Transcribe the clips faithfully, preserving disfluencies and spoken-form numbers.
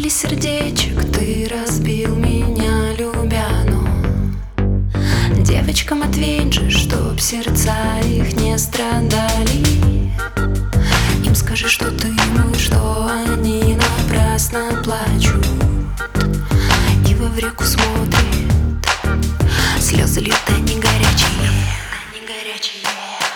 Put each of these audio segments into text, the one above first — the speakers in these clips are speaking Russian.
Мили сердечек, ты разбил меня, любя, но девочкам ответь же, чтоб сердца их не страдали. Им скажи, что ты мой, что они напрасно плачут и во в реку смотрят. Слезы льют, они горячие, они горячие.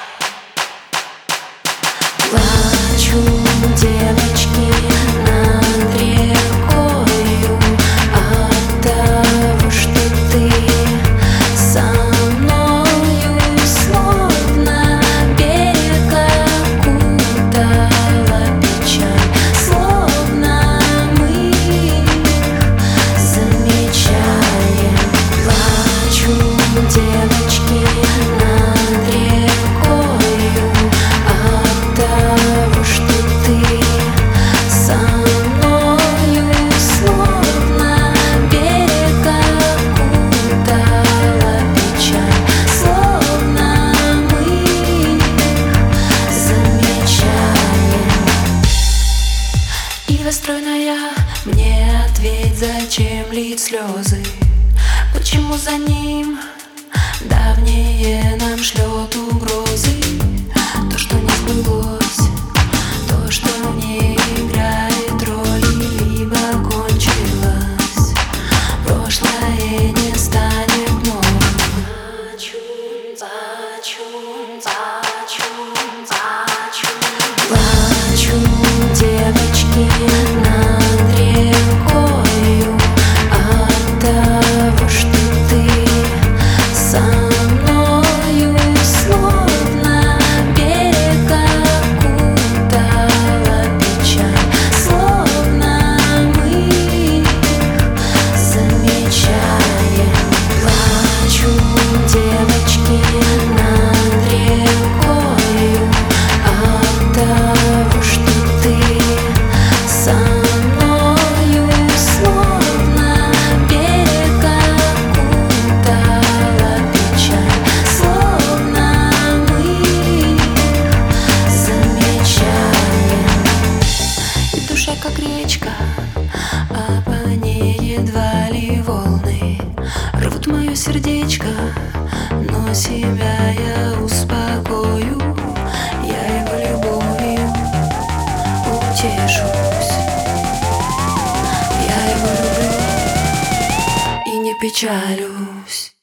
Плачут девочки над рекою от того, что ты со мною, словно берег окутала печаль, словно мы замечаем. Плачут девочки над рекою от того, что ты со мною, словно берег окутала печаль, словно мы замечаем. И расстроенная мне ответь, зачем лить слезы? Почему за ним давнее нам шлет угрозы? То, что не сбылось, то, что не играет роли, либо кончилось, прошлое не станет новым. Плачут, плачут, плачут, плачут. Плачут девочки над рекою от того, что ты со мною, словно берег окутала печаль, словно мы замечаем. Плачут девочки над рекою от того, что ты со мною, словно берег окутала печаль, словно мы замечаем. И душа как речка, а по ней едва ли волны рвут мое сердечко, но себя я успокою, я его любовью утешусь. Я его люблю и не печалюсь.